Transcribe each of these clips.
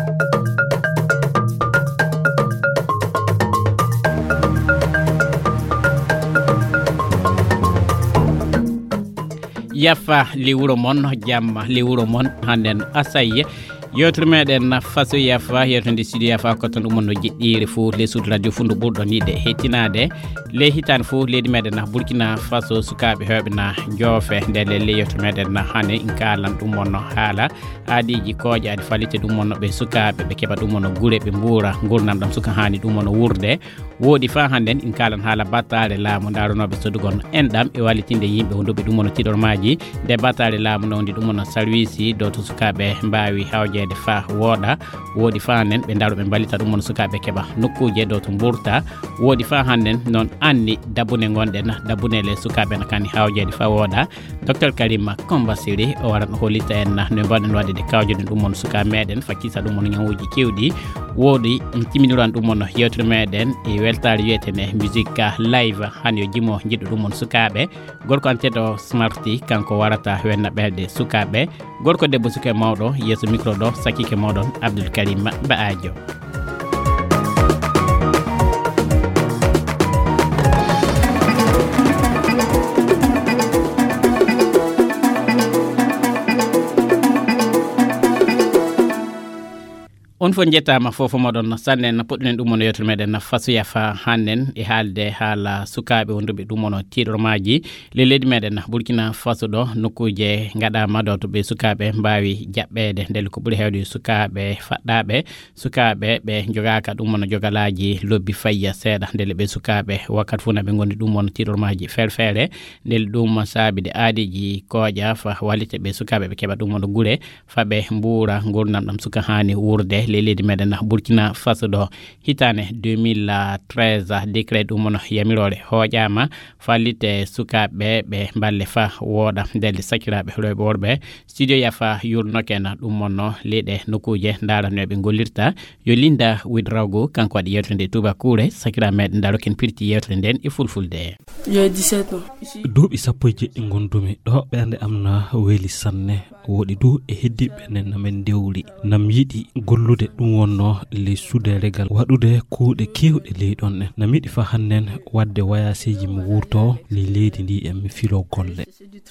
yafa liwuro mon jamma liwuro mon handen asaye yotre meden faso yafa yetonde studio yafa ko ton mon no jiddire fu les sud radio fundu burdo nide hetinade le hitan fu ledi meden burkina faso sukabe hebna jofe dele le yotre meden hane inkalan dum mon hala adiji koje adi falite dum mon be sukabe be keba dum mon gure be mbura gurnam dam suka hani dum mon wurde wodi fa handen inkalan hala batale laamu darono be sodugon endam e walitinde yimbe hondobe dum mon tidormaji de batale laamu nondi dum mon service do to sukabe mbawi hawje de fa woda wodi fa nen be daro be balita dum mon sukabe keba nokkuje do to mburta wodi fa handen non anni dabune gonden dabune le sukabe nakani hawje de fa woda Dr Karima Kombasiri o waran holita en no baden wade de kawje dum mon suka meden fakisa dum mon nyawuji kewdi wodi timiniran dum mon yewtre meden e weltare yetene musique live hanyo jimo jiddo dum mon sukabe gorko antedo smarti kanko warata wenna belde sukabe gorko debbo suka mawdo yeso micro do sakike modon Abdul Karim Baajo on fo jettama fofo modon sannen podden dum mon yotre meden faso yafa hannen e halde hala sukabe wondobe dum mon tidormaji le ledi meden Burkina Faso do nokkuje ngadama do to be sukabe mbawi jabbede del ko buri hewde sukabe faddabe sukabe be jogaka dum mon jogalaji lobbi fayya seda del be sukabe wakat funa be gondi dum mon tidormaji felfere del dum sabi de adiji koja fa walite be sukabe be keba dum mon gure fabe mbura gurnam dam suka hani wurde leledi meden Burkina Faso do hitane 2013 décret dum mon yamirore hojama fallite sukabe be balle fa woda del sakirabe robe worbe studio yafa yurno kena dum monno lede nokuje daranobe golirta yo Linda Widrago kanko wadi yetrende tuba kure sakira med daro ken pirti yetrenden e fulfulde yo 17 ans duubi sappoje ngondumi do bende amna weli sanne wodi du e heddibe nen men dewli nam yidi gollude dum wonno le sude regal wadude kuude kewde le don nam yidi fa hannen wadde wayaseji mu wurto le ledi ndi e mi filo golle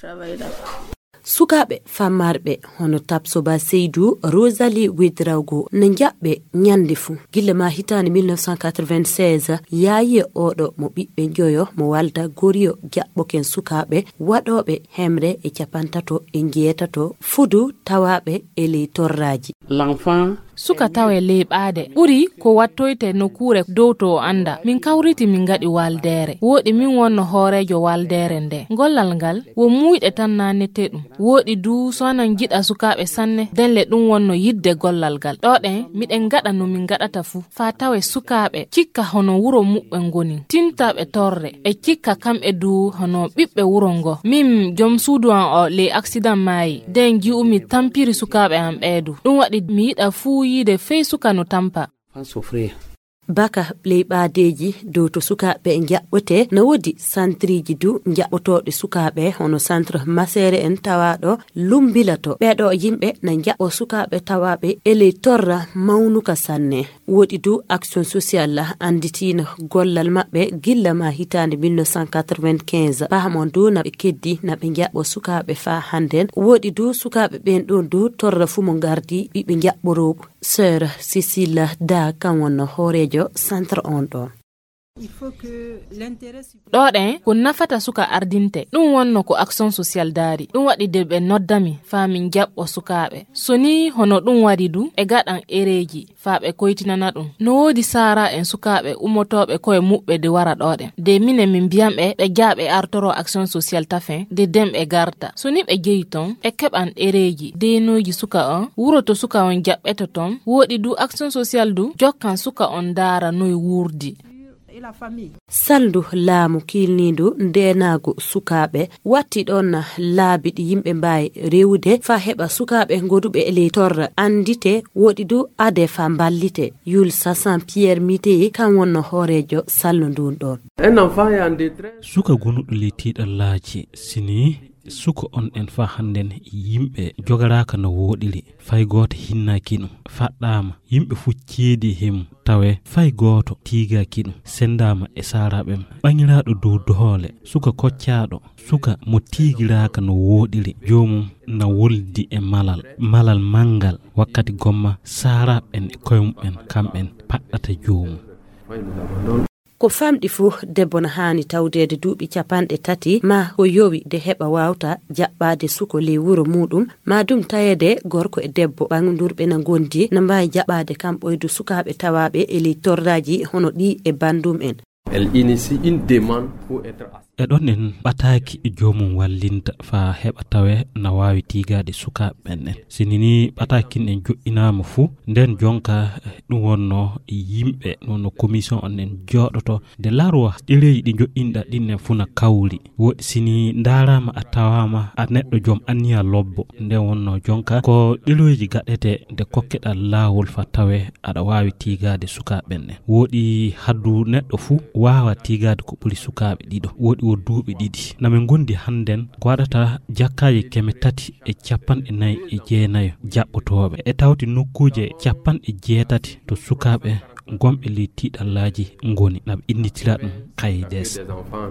sukabe famarbe hono tapsoba Seydou Rosalie Widrago njabbe nyande fu gille ma hitani 1996 yaaye odo mo bibbe joyo mo walda goriyo jabbo ken sukabe wadobe hemre e capantato e ngeetato fudu tawabe e le torraji l'enfant suka tawe lebaade uri ko wattoyte no kure dowto anda min kawriti min gadi waldere wodi min wonno horejo waldere nde gollal ngal wo muyde tan nanete dum wodi du sonan gida sukabe sanne denle dum wonno yidde gollal gal doden miden gada no min gadata fu fa tawe sukabe cikka hono wuro mubbe ngoni tintabe torre e cikka kam e du hono bibbe wuro ngo mim jom suudu an o le accident mai den giumi tampiri sukabe am beedu dum wadi mi yida fu yide fe suka no tampa baka plebadeji do to sukabe njabbote na wodi santriji du njabbotobe sukabe hono centre masere en tawado lumbilato bedo yimbe na njabbo sukabe tawabe ele torra maunuka sanne wodi du action sociale la anditina gollal mabbe gilla ma hitande 1995 pahamon du na be keddi na be njabbo sukabe fa handen wodi du sukabe ben don du torra fu mo gardi be njabboro sœur Cécile da kanwono horejo centre ondo doden ko nafata suka ardinte dum wonno ko action social dari dum wadi debbe noddami faamin jabbo sukabe soni hono dum wadi du e gadan ereji faabe koytinana dum no wodi sara en sukabe umotobe koy mubbe de wara doden de mine min biambe be jaabe artoro action social tafen de dembe garta soni be jeyton e keban ereji de noji suka on wuro to suka on jabbeto ton wodi du action social du jokkan suka on dara noy wurdi saldu laamu kilnidu ndenago sukabe watti don laabidi yimbe mbay rewude fa heba sukabe godube ele torra andite wodi du ade fa ballite yul sasan Pierre Mité kan wonno horejo sallundun don suka gonu le tidallaaji sini suko on en fa handen yimɓe jogaraka no woɗiri fay goto hinnaki ɗum faɗɗama yimɓe fu ceedi him tawe fay goto tigaki ɗum sendama e saraɓem ɓañiraɗo dow doole suka koccaɗo suka mo tigiraka no woɗiri jomum na woldi e malal mangal wakkati gomma saraɓen e koymuɓen kamɓen paɗɗata jomum. ko famɗi fuu debbo na hani tawdede duuɓi 30 ma ko yowi de heɓa wawta jaɓɓade suko ley wuro muɗum ma dum tayede gorko e debbo ɓangdurɓe na gondi na mbawi jaɓɓade kam ɓoydu sukaɓe tawaɓe e ley torraji hono ɗi e bandum en. Elle initie une demande pour être e ɗon en ɓataki jomum wallinta fa heɓa tawe na wawi tigade sukaɓen en sinini ɓatakin en joƴƴinama fuu nden jonka ɗum wonno yimɓe nono commission on en joɗoto nde larwa ɗereji ɗi joƴƴinɗa ɗinnen funa kawri woɗi sini darama a tawama a neɗɗo joom anniya lobbo nden wonno jonka ko ɗereji gaɗete nde kokkeɗa lawol fa tawe aɗa wawi tigade sukaɓen en woɗi haddu neɗɗo fuu wawa tigade ko ɓuuri sukaɓe ɗiɗo woɗi wo duuɓi ɗiɗi namin gondi handen ko waɗata jakkaji 349 jaɓɓotoɓe e tawti nokkuje 80 to sukaɓe gomɓe ley tiɗallaji ngoni naɓe innitira ɗum kaydes.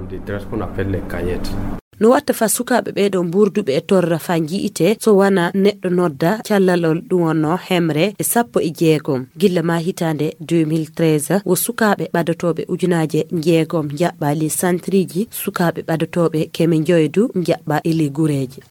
no watta fa sukaɓe ɓeɗo burduɓe e torra fa jiite so wana neɗɗo nodda callalol ɗum wonno hemre e 16 gilla ma hitande 2013 wo sukaɓe ɓadotoɓe ujunaje 6 jaɓɓa ley centriji sukaɓe ɓadotoɓe 9 jaɓɓa e ley gureji.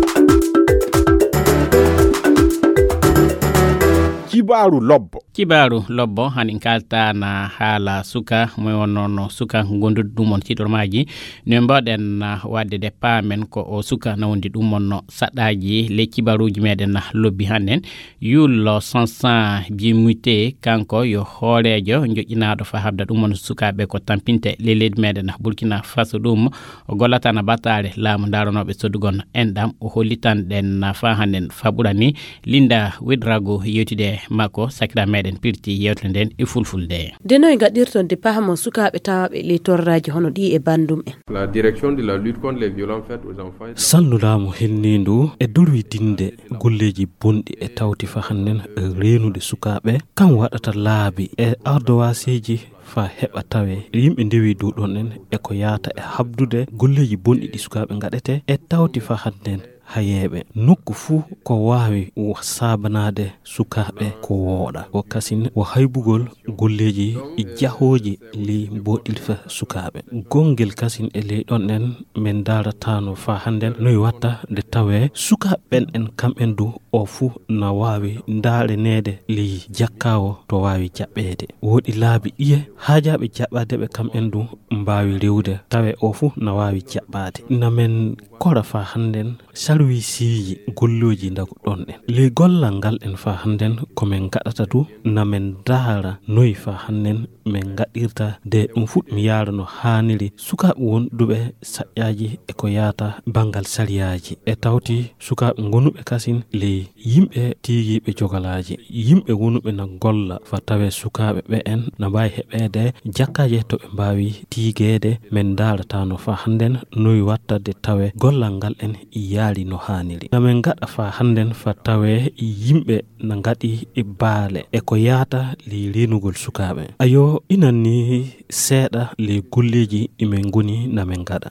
kibaru lobbo hanin kalta na haala suka moy wonno suka gondude ɗum on tiɗormaji no mbaɗen wadde de paamen ko o suka na wondi ɗum onno saɗaji le kibaruji meɗen lobbi hannen yullo sansan bimuté kanko yo hoorejo joƴƴinaɗo fa habda ɗum on sukaɓe ko tampinte le leydi meɗen Burkina Faso ɗum o gollata na battare laamu daranoɓe soddugon enɗam o hollitanɗen fa hannen fa ɓurani Linda Wedrago yewtide mako sakira meɗen pirti yewtere nden e fulfulde denoy gaɗirton de pahamo sukaɓe tawaɓe ley torraji hono ɗi e bandum en. La direction de la lutte contre les violences faites aux enfants sallulamo hennindu e dolwidinde golleji bonɗi e tawti fa hannen renude sukaɓe kam waɗata laabi e ardowaseji fa heɓa tawe yimɓe ndewi dow ɗon en e ko yaata e habdude golleji bonɗi ɗi sukaɓe gaɗete e tawti fa hannen hayeɓe nokku fuu ko wawi sabanade sukaɓe ko wooɗa o kasin o haybugol golleji jahoji li boɗilfa sukaɓe gongel kasin e ley ɗon en min daratano fa handen noy watta nde tawe sukaɓen en kamɓen du o fuu na wawi ndarenede li jakkawo to wawi jaɓɓede woɗi laabi ɗiye hajaɓe jaɓadeɓe kamɓen du mbawi rewde tawe o fuu na wawi jaɓɓade namen kora fa handen salwisiiji golloji ndago ɗon en le gollal ngal en fa handen komin gaɗata du namen daara noyi fa hannen min gaɗirta de ɗum fuɗmi yaara no haniri sukaɓe wonduɓe saƴƴaji e ko yaata bangal sariyaji e tawti sukaɓe gonuɓe kasin le yimɓe tigiɓe jogalaji yimɓe wonuɓe na golla fa tawe sukaɓe ɓe en na mbawi heɓede jakkaje to ɓe mbawi tigede min daaratano fa handen noyi watta de tawe gollal ngal en yaari no haniri namen gaɗa fa handen fa tawe yimɓe na gaɗi e baale e ko yaata le renugol sukaɓe ayo inanni seeɗa le golleji imen goni namen gaɗa.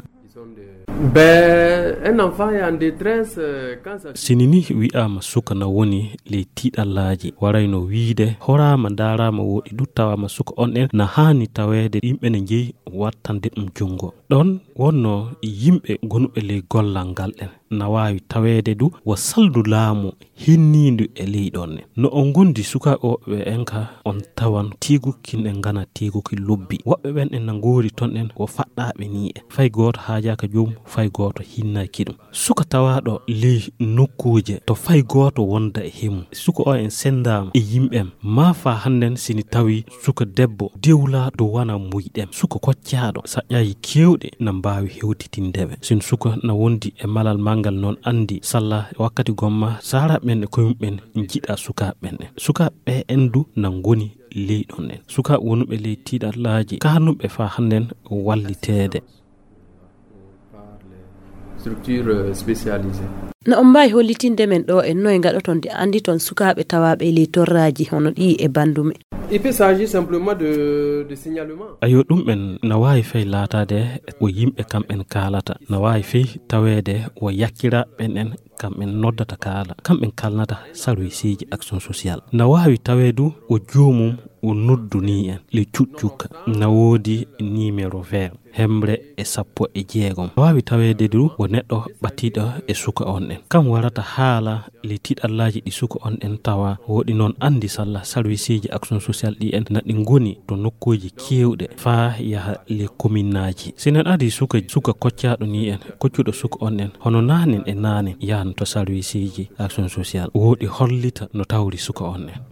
Un enfant est en détresse quand ça sinini wi'ama suka na woni le tiɗallaji warayno wiide horama darama woɗi duttawama suka on en na hani tawede yimɓe ne jeeyi wattande ɗum jungo ɗon wonno yimɓe gonuɓe le gollal ngal en na wawi tawede du wo saldu laamu hinnindu e leyɗon en no on gondi sukaɓe en ka on tawan tigukin en gana tiguki lobbi woɓɓe ɓen en na ngori ton en ko faɗɗaɓe ni e fay goto haajaka joom fay goto hinnaki ɗum suka tawaɗo ley nokkuje to fay goto wonda e hemu suka o en sendama e yimɓem ma fa handen sini tawi suka debbo dewla do wana muyɗem suka koccaɗo saƴƴaji kewɗe na mbawi hewtitindeɓe sin suka na wondi e malal mangal non andi salla wakkati gomma saraɓen e koyumɓen jiɗa sukaɓen en sukaɓe en du na ngoni leyɗon en sukaɓe wonuɓe ley tiɗallaji kanuɓe fa handen wallitede. structures spécialisées. no on mbawi hollitinde men ɗo en noye gaɗoton de andi ton sukaɓe tawaɓe ley torraji hono ɗi e bandume. Il peut s'agir simplement de signalement. ayo ɗum en na wawi fey laatade o yimɓe kamɓen kaalata na wawi fey tawede o yakkiraɓen en kamɓen noddata kaala kamɓen kalnata service ji action sociale na wawi tawedu o joomum o nodduni en le cuccukka na woodi numéro vert hembre e 16 wawi tawede du o neɗɗo ɓattiɗo e suka on en kam warata haala le tiɗallaji ɗi suka on en tawa woɗi noon andi sallah service ji action sociale ɗi en na ɗi goni to nokkuji kewɗe fa yaha le commune aji sinen adi suka koccaɗo ni en koccuɗo suka on en hono nanen e nanen yahan to service ji action sociale woɗi hollita no tawri suka on en.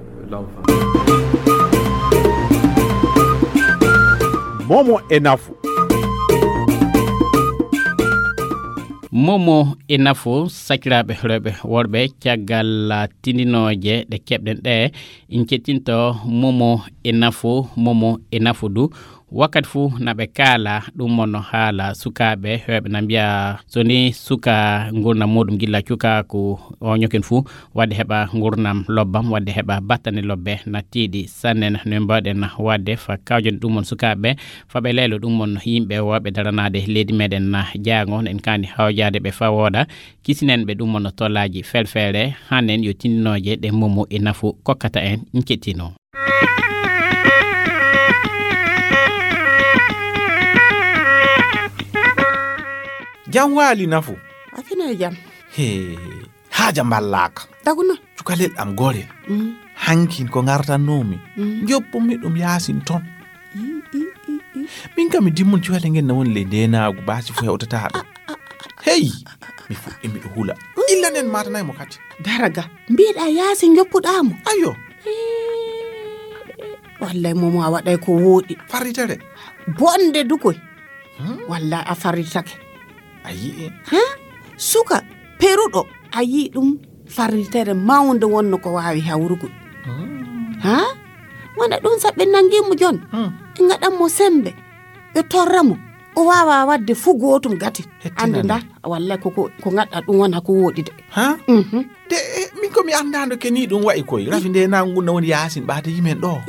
Momo Enafu. Momo Enafu sakiraɓe rewɓe worɓe caggal tindinoje ɗe keɓɗen ɗe in kettinto Momo Enafu du wakkati fu naɓe kaala ɗum monno haala sukaɓe heɓe na mbiya soni suka gurnam muɗum gilla cukaku o ñoken fu wadde heɓa gurnam lobbam wadde heɓa battane lobbe nattiɗi sannen no mbawɗen wadde fa kawjoni ɗum mon sukaɓe faɓe leylo ɗum mon yimɓe woɓe daranade leydi meɗen jaago en kandi hawjade ɓe fa wooda kisinen ɓe ɗum mon tollaji felfere hannen yo tindinoje ɗe Momo Enafu kokkata en kettino. Jam wali Nafu. Afina jam. He, haja mballaka. Daguna. Cukalel am gore. Hankin ko ngartanomi. Joppumi ɗum yasin ton. Min kam mi dimmon cukalel ngen na woni le ndenagu basi fu hewtata ɗo. Hey, mi fuɗɗi miɗo hula. Illa nen matanay mo kati. Daraga, mbiɗa yasin joppuɗamo. Ayo. Wallahi Momo a waɗay ko woɗi. Farritere. Bonde dukoy. Wallahi a farritake. Ayi. Suka peruɗo a yi ɗum farritere mawde wonno ko wawi hawrugo. Wona ɗum saɓe nangimo jon ɓe gaɗanmo sembe ɓe torramo o wawa wadde fu gotum gati ande nda wallahi ko gaɗɗa ɗum wona ko woɗi de. De min ko mi andando ke ni ɗum wayi koy rafi nde nangu na woni yasin ɓaade yimen ɗo.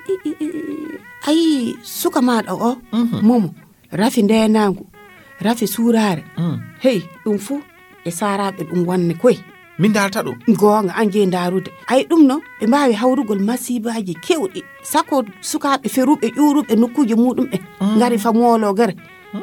Ayi suka maɗa o Momo rafi nde nangu rafi surare hey ɗum fu e saraɓe ɗum wanne koy min darta ɗum gonga anje darude ay ɗum no ɓe mbawi hawrugol masibaji kewɗi sako sukaɓe feruɓe ƴuruɓe nokkuje muɗum ɓe ngari famolo gare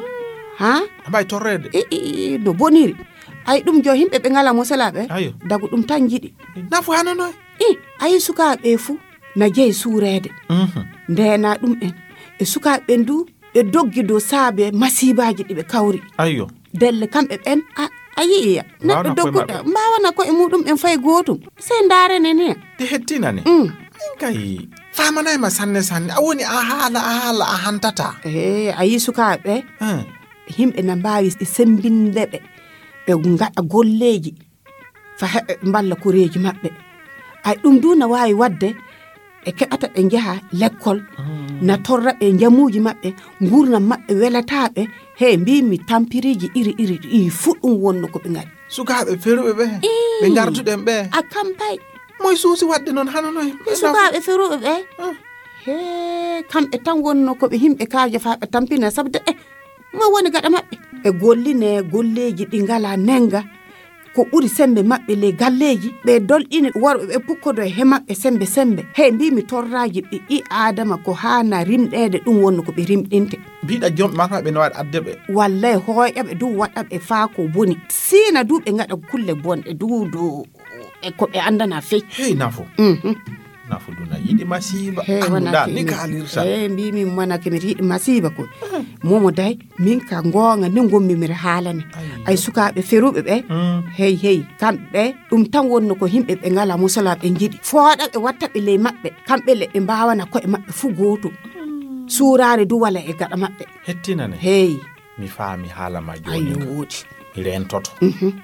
mbay torrede no boniri ay ɗum jo himɓe ɓe ngala mosalaɓe dagu ɗum tan jiɗi Nafu hanonoy ayi sukaɓe fu na jeeyi suurede ndena ɗum en e sukaɓe ndu ɓe doggi dow saabe masibaji ɗiɓe kawri ayo delle kamɓe ɓen a yiiya neɗɗo dogguɗa mbawana ko e muɗum en fay gotum sey darene ne de hettinane min kay famanayma sanne a woni a haala a hantata a yi sukaɓe himɓe na mbawi sembindeɓe ɓe gaɗa golleji fa heɓe mballa koreji maɓɓe ay ɗum du na wawi wadde e keɓata ɓe jaha l'école na torra ɓe jamuji maɓɓe gurnam maɓɓe welataɓe he mbimi tampiriji iri fuɗɗum wonno ko ɓe gaɗi sukaɓe feruɓe ɓe ɓe garduɗen ɓe a kampay moy suusi wadde noon hanonoy sukaɓe feruɓe ɓe he kamɓe tan wonno koɓe himɓe kaje fa ɓe tampina sabde mo woni gaɗa maɓɓe ɓe golline golleji ɗi ngala nenga ko ɓuri sembe maɓɓe le galleji ɓe dolɗini worɓe ɓe pukkodo he maɓɓe sembe he mbimi torraji ɓi adama ko hana rimɗede ɗum wonno ko ɓe rimɗinte mbiɗa jom mataɓe no waɗa addeɓe wallahi hoƴaɓe du waɗaɓe faa ko boni sina du ɓe gaɗa kulle bonɗe du e ko ɓe andana fey hey Nafu Nafu duna yiɗi masiba anduɗa ni kalirta mbimi monake miɗa yiɗi masiba ko Momo day min ka gonga ni gommi mire haalane ay sukaɓe feruɓe ɓe hey kamɓe ɗum tan wonno ko himɓe ɓe ngala musala ɓe jiɗi fooɗaɓe wattaɓe ley maɓɓe kamɓe le ɓe mbawana koye maɓɓe fu gotum surare du wala e gaɗa maɓɓe hettinane hey mi faami haala ma joni woodi mi rentoto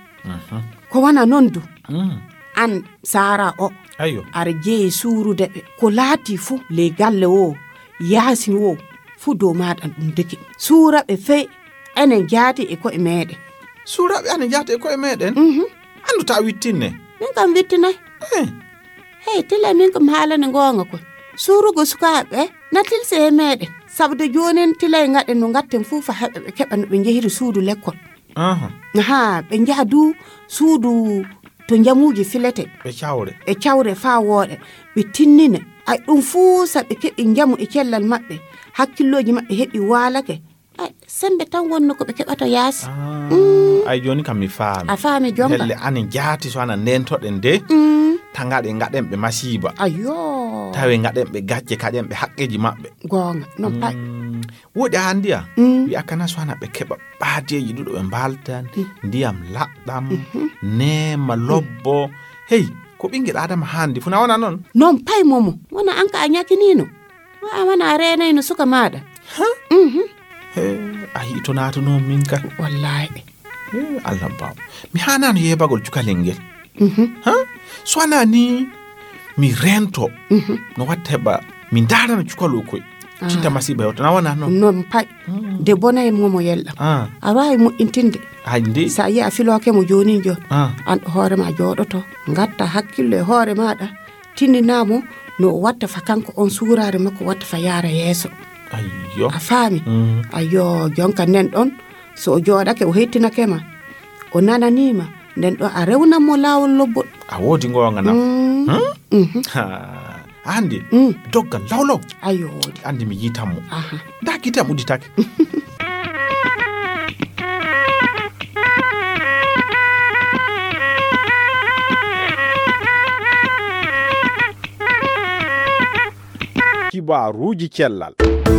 ko wana non du an sara o ayo ara jeeyi suurude ɓe ko laati fu le galle o yaasin o fu dow maɗan ɗum deki suuraɓe fey enen jaati e koye meɗen suuraɓe ana jahata e koye meɗen andu ta wittinne min kam wittinay hey tila min kam haalane goonga koy suurugo sukaaɓe natilse e meɗen sabude joni en tila e ngaɗen no gatten fuu fa heɓe ɓe keɓa no ɓe jehiri suudu l'école ha ɓe jaha du suudu to jamuji filete ɓe cawre fa wooɗe ɓe tinnine ay ɗum fuu saɓe keɓi jamu e cellal maɓɓe hakkilloji maɓɓe heɓi waalake ay sembe tan wonno ko ɓe keɓata yaasi ay joni kam mi faami a faami jonga helle ane jaati so ana ndentoɗen de tangaɗe gaɗen ɓe masiba ayo tawe gaɗen ɓe gacce kaƴen ɓe haqqeji maɓɓe gonga non pay woɗi handiya wi'a kana so ana ɓe keɓa ɓaadeji ɗuɗo ɓe mbaltan ndiyam laɗɗam nema lobbo hey ko ɓinguel adama handi funa wona noon non pay momo wona an ka a ñakinino a wana a renayno suka maɗa a hito natunoon min ka wallahi Allah baw mi hanano yebagol cukalel ngel so ana ni mi rento no watta heɓa mi darana cukalo koye cinta masiba hewta na wona noon non pay de bona en momo yella a wawi moƴƴintinde hande sa yi a filoke mo joni jon an hoorema jooɗoto gatta hakkillo e hoore maɗa tinninamo no watta fa kanko on suurare makko watta fa yaara yeeso ayyo a faami ayyo jonka nen ɗon so o jooɗake o hettinakema o nananima nden ɗon a rewnanmo laawol lobbol a woodi gonga na andi doggal lawlaw ayyo woodi andi mi yitanmo nda kitam udditake kibaruji cellal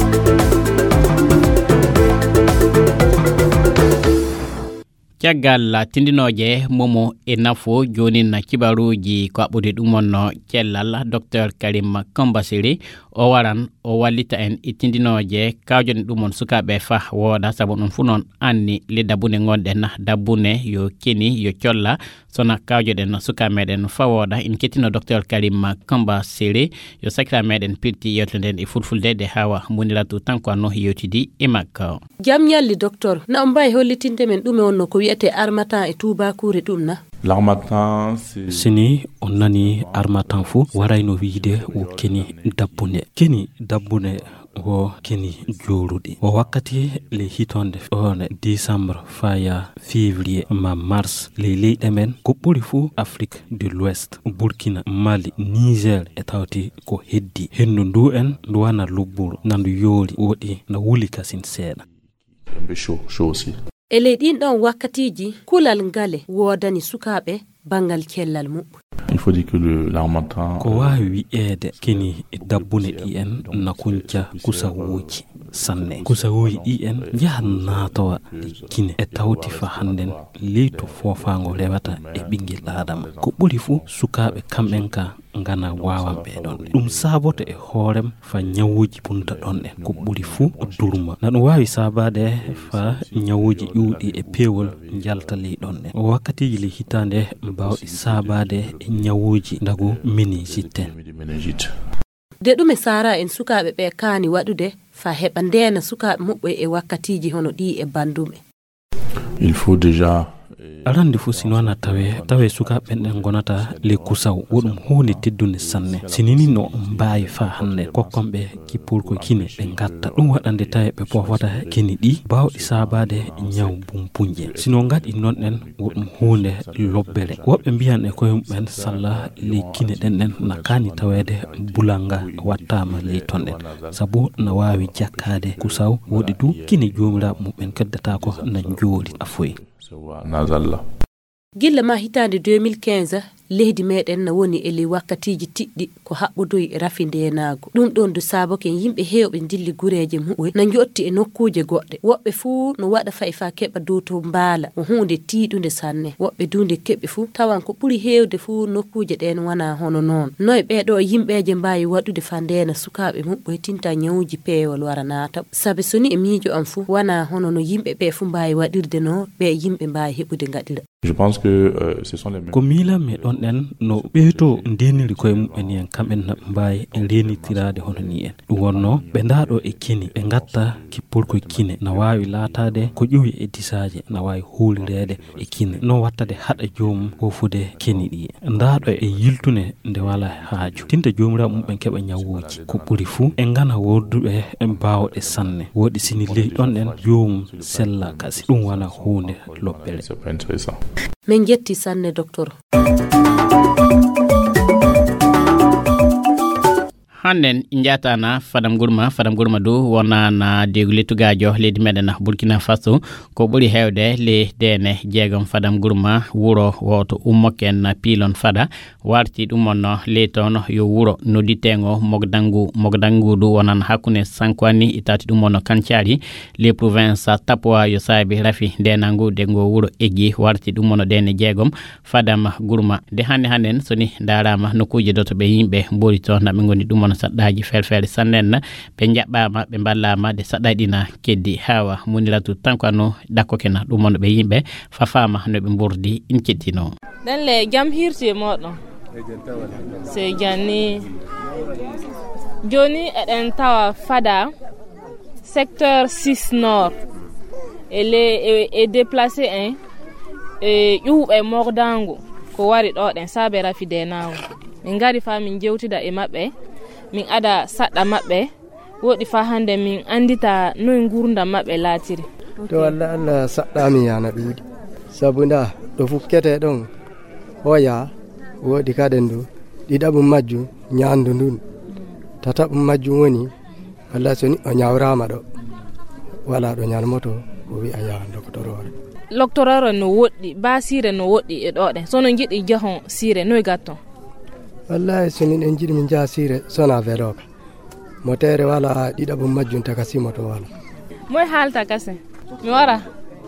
caggal tindinoje momo e nafo jonin na kibaruji ko aɓude ɗumonno cellal docteur Karim Kambasili o waran o wallita en e tindinoje kawjoni ɗumon sukaɓe fa wooda saabu ɗum fu noon anni le dabbune gonɗen dabbune yo keni yo colla sona kawjoɗen suka meɗen fa wooda in kettino docteur Karim Kambasili yo sakira meɗen pirti yewtere nden e fulfulde de hawa muniratu tanko anno yewtidi e makka jam yalli docteur na on mbawi hollitinde men ɗume wonno ko wiyete armatan e tubakure ɗum na l'armatan sini on nani armatan fu warayno wiide o keni dabbune wo keni joruɗi o wakkati le hitonde on décembre faya février ma mars le leyɗe men ko ɓuri fu Afrique de l'Ouest Burkina Mali Niger e tawti ko heddi hendu ndu en ndu wana lubburu nandu yoori woɗi na wuli kasin seeɗa e ley ɗin ɗon wakkatiji kulal ngale woodani sukaɓe bangal cellal muɓɓe il faut dire que l'armatan ko wawi wi'ede keni dabbune ɗi en na kunca kusawuji sanne kusawuji ɗi en jahan natowa kine e tawti fa handen leyto fofango rewata e ɓinguel adama ko ɓuri fu sukaɓe kamɓen ka ngana wawan ɓeɗon ɗum saboto e hoorem fa ñawuji punta ɗon en ko ɓuri fu durma na ɗum wawi sabade fa ñawuji ƴuuɗi e pewol jalta ley ɗon en o wakkatiji le hitande mbawɗi sabade e ñawuji ndagu méningite de ɗume sara en sukaɓe ɓe kaani waɗude fa heɓa ndena sukaɓe muɓɓe e wakkatiji hono ɗi e bandume il faut déjà arande fu sino wana tawe sukaɓen ɗen gonata le kusaw woɗum hunde teddunde sanne sinini no mbawi fa hande kokkomɓe kippol ko kine ɓe gatta ɗum waɗande tawe ɓe pofata keni ɗi bawɗi sabade ñaw bumpunje sino gaɗi non ɗen woɗum hunde lobbere woɓɓe mbiyan e koye mumen salla le kine ɗen ɗen na kani tawede bulanga wattama ley ton ɗen saabu na wawi jakkade kusaw woɗi du kine jomiraɓe mumen keddata ko na jooli afoyi gilla ma hitande 2015 leydi meɗen na woni e ley wakkatiji tiɗɗi ko haɓɓodoyi e rafindenago ɗum ɗon du saboken yimɓe hewɓe dilli gureje muɓɓe na jotti e nokkuje goɗɗe woɓɓe fuu no waɗa fay fa keɓa dow to mbaala o hunde tiiɗude sanne woɓɓe dunde keɓɓe fuu tawan ko ɓuri hewde fuu nokkuje ɗen wana hono noon noye ɓeɗo yimɓeje mbawi waɗude fa ndena sukaɓe muɓɓe tinta ñawuji peewol wara nata sabi soni e miijo am fuu wana hono no yimɓe ɓe fuu mbawi waɗirde no ɓe yimɓe mbawi heɓude gaɗira Je pense que ce sont les mêmes. Ko mila me don den no beto ndeniri koy mum'en en kamben na mbaye en renitirade hono ni en dum wonno be ndado e kini be ngatta kippol ko kine na wawi latade ko ƴuwi e disaje na wawi hulirede e kine no wattade hada joom ko fude keni di ndado e yiltune nde wala haaju tinde joomra mum'en keba nyawuji ko buri fu en ngana wodube en baawde sanne wodi sini ley don den joom sella kasi dum wala hunde lobbere. C'est pas intéressant. min jetti sanne docteur. hannen jatana fadam gurma do wona na degletugajo leydi meɗen Burkina Faso ko ɓuri hewde le dene jeegom fadam gurma wuro woto ummoken pilon fada warti ɗum on le toon yo wuro nodditengo mogdangu du wonan hakkunde Sankwani itati ɗum on Kancari le province Tapua yo saabi rafi denangu de ngo wuro eggi warti ɗum on dene jeegom fadam gurma de hannen soni darama nokuje doto ɓe yimɓe mbori toon naɓe goni ɗum on saddaji felfele sannen be jabbama be ballama de sadadina keddi hawa muniratu tankano dakkokena dum on be yimbe fafama no be mburdi inkettino dan le jam hirti modon se janni joni eden tawa fada secteur 6 nord et déplacé un e yube mordango ko wari do den sabe rafide nawo min ngari fa min jewtida e mabbe min ada sadda mabbe wodi fa hande min andita noy gurda mabbe latiri to walla Allah sadda mi yana dudi sabunda do fukkete don hoya wodi kaden do didabum majju nyandu ndun tatabum majju woni Allah soni o nyawrama do wala do nyalmoto o wi aya docteur docteur no wodi ba sire no wodi e do de sono jidi jahon sire noy gatton wallahi sinin en jiɗi min jasire sona veloka motere wala ɗiɗaɓum majjum takasi moto wala moy halta kase mi wara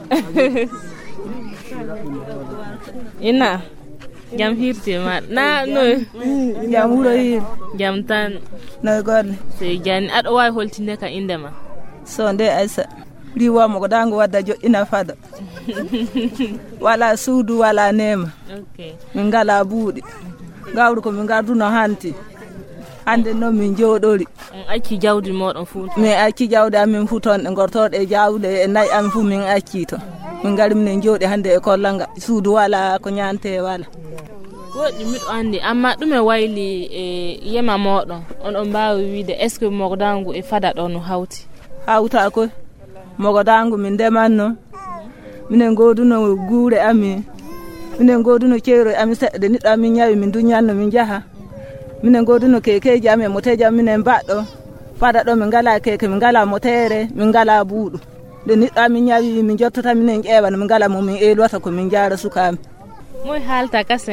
ina jam hirti ma na no jam wuro hir jam tan no golle se jani aɗo wawi holtinde ka indema so nde aysa riwa mo godango wadda joɗɗina fada wala suudu wala nema okay min ngala buuɗi gawru ko min garduno hanti hande no min jodori acci jawdi modon fu mi acci jawdi amin fu ton e gortode e jawde e nay am fu min acci to min ngari min jodi hande e kollanga suudu wala ko nyante wala wodi mido andi amma dume wayli e yema modon on baawi wiide est ce que mogdangu e fada do no hawta ko mogdangu min demanno minen goduno guure ami minen goduno ceero ami sedde niddo min nyawi min dunyanno min jaha minen goduno kekeji ami moteji ami minen baddo fada do min ngala keke min ngala motere min ngala buudu de niddo ami nyawi min jottata minen ƴeewana min ngala mo min elwata ko min jaara sukami moy halta kase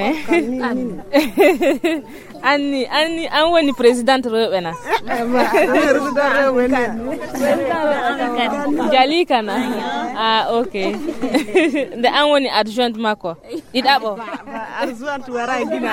anni an woni president rewbe na jali kana okay de an woni adjoint mako didabo adjoint wara dina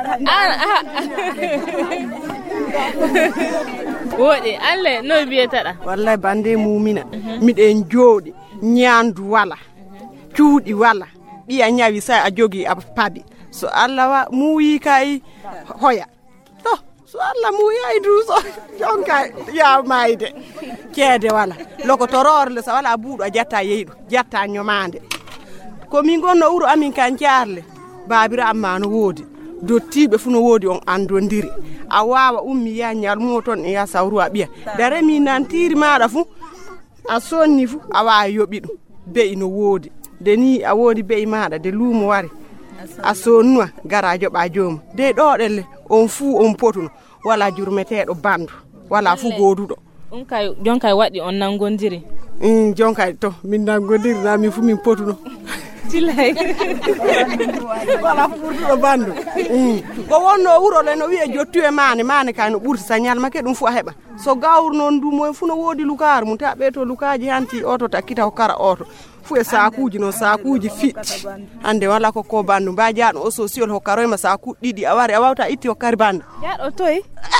wodi alle no biyetada wallahi bande mumina miden jodi nyandu wala cuudi wala biya nyawi sa a jogi a pabi so Allah wa muyi kai hoya to so Allah muyi ay du so jonka ya mayde kede wala loko toror le sa wala buudo a jatta yeydo jatta nyomande ko min gonno wuro amin kan jaarle babira amma no wodi dottibe fu no wodi on andondiri a wawa ummi ya nyal moton e ya sawru a biya dare mi nan tiri maada fu a sonni fu a wa yobido be ino wodi deni a wodi be maada de lumo wari a sonnuwa garajo ba joom de dodelle on fu on potuno wala jurmetedo bandu wala fu godudo on kay jonkay wadi on nangondiri jonkay to min nangondiri na mi fu min potuno tilay wala fu godudo bandu ko wonno wuro le no wi'e jottu e mane kay no burti sañal make dum fu a heba so gawru non du moy fu no wodi lukar mu ta be to lukaji hanti oto takkita ko kara oto fu e sakuji noon sakuji fitti hande wala ko bandu mba jaaɗo o social hokkaroyma sakuji ɗiɗi a wari a wawta itti hokkari bandu jaaɗo toye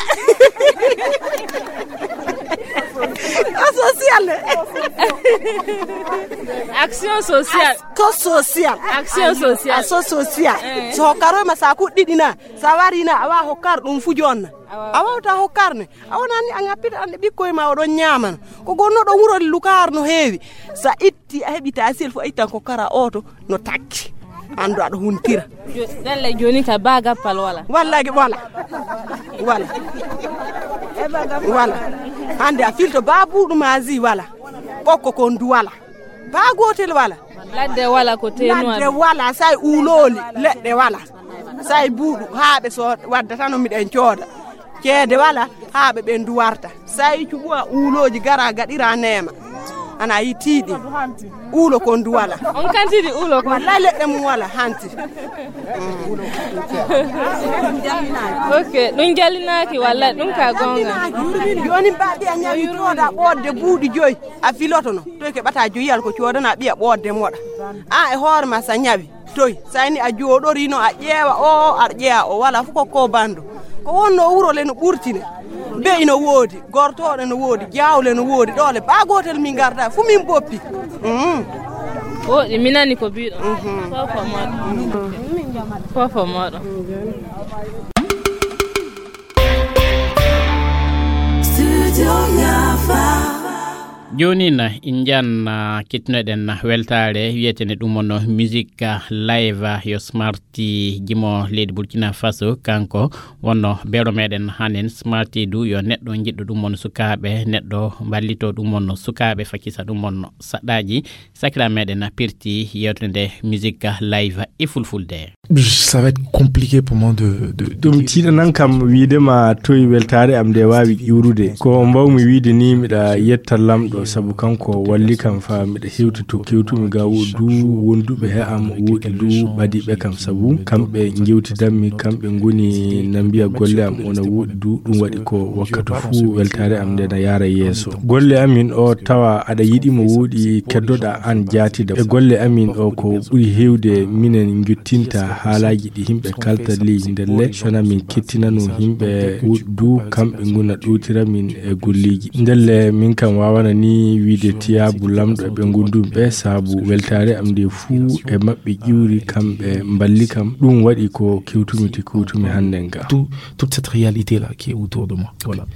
social action sociale ko social action sociale so social so hokkaroyma sakuji ɗiɗi na sa wari na a wawa hokkar ɗum fu jonna a wawta hokkarne a wonani a ngappita ande ɓikkoye ma oɗon ñamana ko gonnoɗo wurode lukar no heewi sa itti a heɓi tasil fo a ittan ko kara oto no takki andu aɗa huntira ɗelle joni ka bagappal wallaki wala hande a filto babuɗum asi wala ɓokko kon du wala ba gotel wala ladde wala ko tenuwa ladde wala say uloli leɗɗe wala say buuɗu haaɓe so waddata no miɗen cooda ceede wala haaɓe ɓen duwarta say cuɓuwa uuloji gara gaɗira neema ana yi tiiɗi uulo kon du wala on kantidi uulo kon wallay leɗɗe mum wala hanti ok ɗum jallinaki walla ɗum ka gonga joni mbaɗi a ñawi cooda ɓoodde buuɗi joyi a filoto no toy keɓata joyiyal ko coodana ɓiya ɓoodde moɗa a e hoore ma sa ñawi toy sayni a jooɗorino a ƴeewa o aɗa ƴeewa o wala fof ko bandu ko wonno wurole no ɓurtine beyi no woodi gortoɗe no woodi jawle no woodi ɗole ba gotel min garda fu min boppi woɗi minani ko biɗo fofo moɗo joni na injan ketinoɗen weltare wiyetene ɗum on musique live yo smarti jimo leydi Burkina Faso kanko wonno beero meɗen hanen smarti du yo neɗɗo jiɗɗo ɗum on sukaɓe neɗɗo ballito ɗum on sukaɓe fakisa ɗum on saɗaji sakira meɗen pirti yewtede musique live e fulfulde. Ça va être compliqué pour moi dum tiɗanan kam widema toyi weltare am de wawi iwrude ko mbawmi wiide ni miɗa yetta lamɗo sabu kanko walli kam fa miɗa hewtito kewtumi ga du wonduɓe he am wuuɗi du ɓadiɓe kam sabu kamɓe jewtidanmi kamɓe goni na mbiya golle am ona wuuɗi du ɗum waɗi ko wakkati fuu weltare am nde na yara yeeso golle amin o tawa aɗa yiɗimo wuuɗi keddoɗa an jaatida e golle amin o ko ɓuri hewde minen juttinta haalaji ɗi himɓe kalta ley ndelle sona min kettinano himɓe wuuɗi du kamɓe gona ɗowtiramin e golliji ndelle min kam wawana ni wiide tiyabu lamɗo ɓe gondumɓe saabu weltare am nde fuu e maɓɓe ƴiwri kamɓe mballi kam ɗum waɗi ko kewtumi te kewtumi hannden ga toute cette réalité là qui est autour de moi voilà.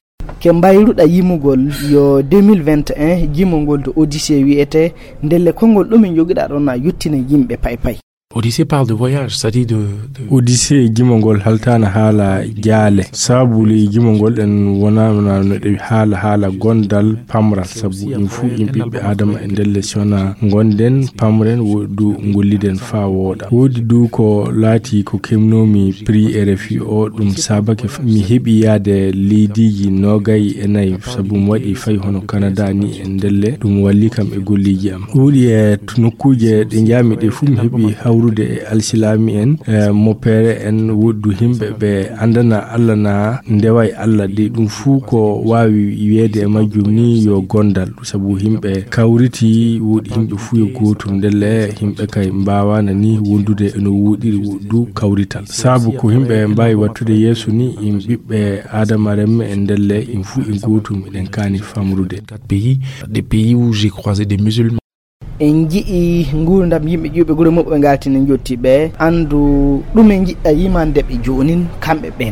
ke mbayruɗa yimugol yo 2021 jimogol to Odyssée wiyete ndelle kongol ɗumin joguiɗa ɗon na yettina yimɓe pay Odyssée parle de voyage, ça dit de... Odyssée gimongol haltana hala jaale sabuli gimongol en wona no de hala gondal pamral sabu in fu ɓiɓɓe adama e ndelle sona gonden pamren wodu golliden fa woda wodi du ko laati ko kemnomi prix RFI o ɗum sabake mi heɓi yaade leydiji nogay e nayi sabu mi waɗi fay hono Canada ni e ndelle ɗum walli kam e golliji am wodi e nokkuje ɗe jami ɗe fu mi heɓi hawrude e alsilami en mopere en woddu himɓe ɓe andana Allah na ndeway Allah de ɗum fu ko wawi wiede e majjum ni yo gondal sabu himɓe kawriti wodi himɓe fu yo gotum ndelle himɓe kay mbawana ni wondude no wodiri woddu kawrital sabu ko himɓe mbawi wattude yeeso ni in ɓiɓɓe adama remme e ndelle in fu in gotum eɗen kani famrude des pays où j'ai croisé des musulmans en jii ngurdam yimɓe ƴuɓe gure muɓe galtine jottiɓe andu ɗume jiɗɗa yimande ɓe jonin kamɓe ɓen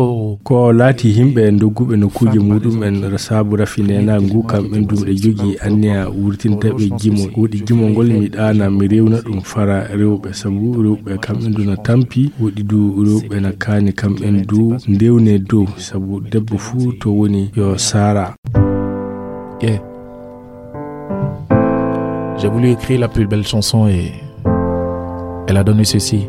ko laati himɓe dogguɓe nokkuji muɗumen saabu rafinena ngu kamɓen ɗum ɗe jogui anniya wurtintaɓe jimol woɗi jimol ngol mi ɗana mi rewna ɗum fara rewɓe sabu rewɓe kamɓen du na tampi woɗi du rewɓe na kani kamɓen du ndewne dow sabu debbo fuu to woni yo sara J'ai voulu écrire la plus belle chanson et elle a donné ceci.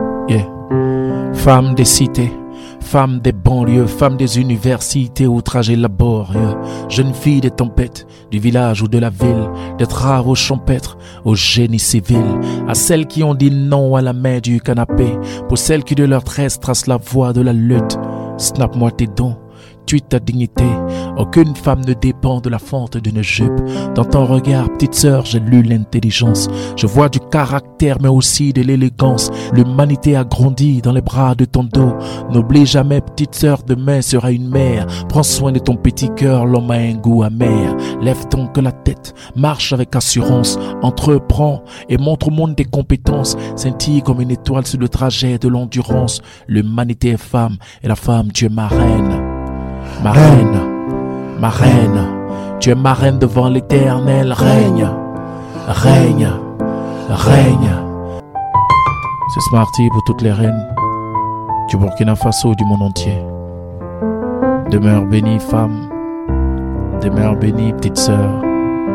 Femme des cités, femme des banlieues, femme des universités, outrage et laborieux, jeune fille des tempêtes, du village ou de la ville, des travaux champêtres, au génie civil, à celles qui ont dit non à la main du canapé, pour celles qui de leur tresse tracent la voie de la lutte. Snap-moi tes dons, respectes-tu ta dignité? Aucune femme ne dépend de la fente d'une jupe. Dans ton regard, petite sœur, j'ai lu l'intelligence. Je vois du caractère, mais aussi de l'élégance. L'humanité a grandi dans les bras de ton dos. N'oublie jamais, petite sœur, demain sera une mère. Prends soin de ton petit cœur, l'homme a un goût amer. Lève ton que la tête, marche avec assurance. Entreprends et montre au monde tes compétences. Scintille comme une étoile sur le trajet de l'endurance. L'humanité est femme, et la femme, tu es ma reine. Ma reine, ma reine. Tu es ma reine devant l'éternel. Règne, règne, règne. C'est Smarty pour toutes les reines du Burkina Faso, du monde entier. Demeure bénie, femme. Demeure bénie, petite sœur.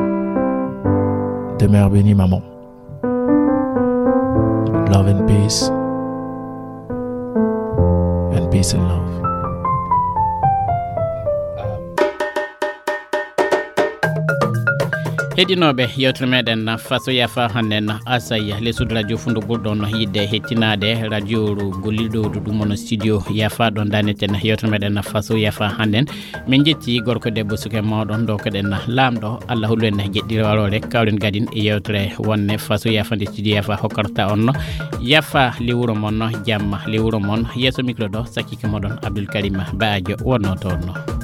Demeure bénie, maman. Love and peace. And peace and love. heɗinoɓe yewtere meɗen faso yafa hannen asaya lessude radio fundu ɓurɗon yidde hettinade radio ru golliɗo ɗum on studio yafa ɗon daneten yewtere meɗen faso yafa hannen min jetti gorko debbo suke mawɗon ɗo koɗen lamɗo Allah hullu en jeɗɗire walore kawren gadin e yewtere wonne faso yafa nde studio yafa hokkarta on yafa liwuro mon jamma liwuro mon yesso micro ɗo sakkike moɗon Abdoul Karim Baadio wonno toon